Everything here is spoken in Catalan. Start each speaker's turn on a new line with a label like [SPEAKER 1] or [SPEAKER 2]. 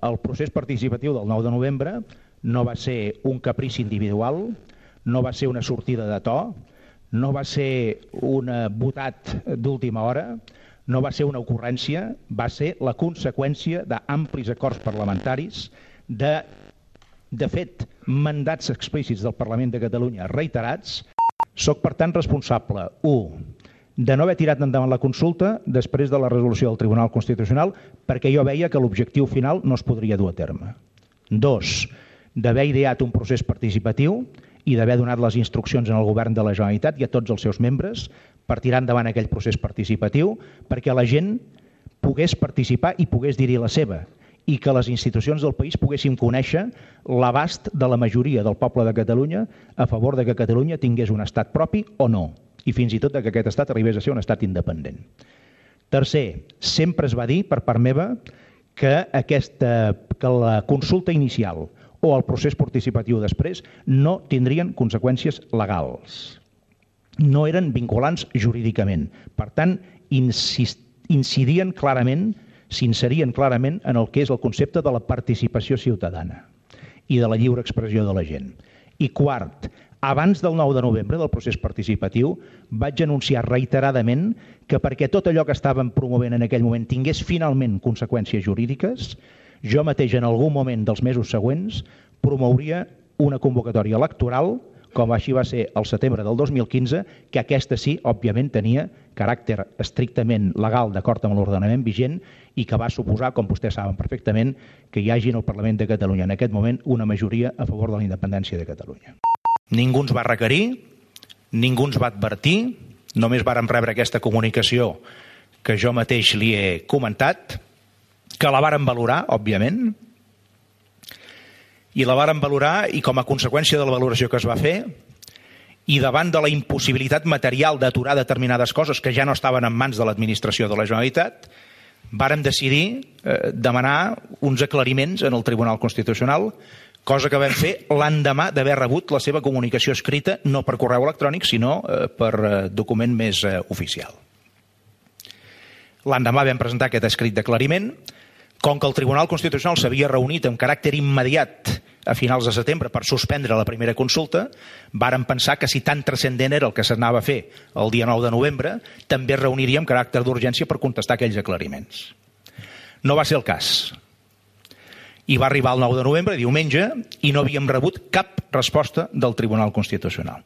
[SPEAKER 1] el procés participatiu del 9 de novembre no va ser un caprici individual, no va ser una sortida de to, no va ser un votat d'última hora, no va ser una ocurrència, va ser la conseqüència d'amplis acords parlamentaris, de fet, mandats explícits del Parlament de Catalunya reiterats. Soc, per tant, responsable, 1, de no haver tirat endavant la consulta després de la resolució del Tribunal Constitucional perquè jo veia que l'objectiu final no es podria dur a terme. 2, d'haver ideat un procés participatiu i d'haver donat les instruccions al govern de la Generalitat i a tots els seus membres per tirar endavant aquell procés participatiu perquè la gent pogués participar i pogués dir-hi la seva i que les institucions del país poguessin conèixer l'abast de la majoria del poble de Catalunya a favor de que Catalunya tingués un estat propi o no, i fins i tot que aquest estat arribés a ser un estat independent. Tercer, sempre es va dir per part meva que la consulta inicial o el procés participatiu després no tindrien conseqüències legals. No eren vinculants jurídicament. Per tant, s'inserien clarament en el que és el concepte de la participació ciutadana i de la lliure expressió de la gent. I quart, abans del 9 de novembre del procés participatiu vaig anunciar reiteradament que perquè tot allò que estàvem promovent en aquell moment tingués finalment conseqüències jurídiques, jo mateix en algun moment dels mesos següents promouria una convocatòria electoral, com així va ser el setembre del 2015, que aquesta sí, òbviament, tenia caràcter estrictament legal d'acord amb l'ordenament vigent i que va suposar, com vostès saben perfectament, que hi hagi en el Parlament de Catalunya en aquest moment una majoria a favor de la independència de Catalunya. Ningú ens va requerir, ningú ens va advertir, només vàrem rebre aquesta comunicació que jo mateix li he comentat, que la vàrem valorar, òbviament, i la vàrem valorar i com a conseqüència de la valoració que es va fer i davant de la impossibilitat material d'aturar determinades coses que ja no estaven en mans de l'administració de la Generalitat, vàrem decidir demanar uns aclariments en el Tribunal Constitucional, cosa que vam fer l'endemà d'haver rebut la seva comunicació escrita, no per correu electrònic, sinó per document més oficial. L'endemà vam presentar aquest escrit d'aclariment. Com que el Tribunal Constitucional s'havia reunit amb caràcter immediat a finals de setembre per suspendre la primera consulta, vàrem pensar que si tan transcendent era el que s'anava a fer el dia 9 de novembre, també es reuniria amb caràcter d'urgència per contestar aquells aclariments. No va ser el cas. I va arribar el 9 de novembre, diumenge, i no havíem rebut cap resposta del Tribunal Constitucional.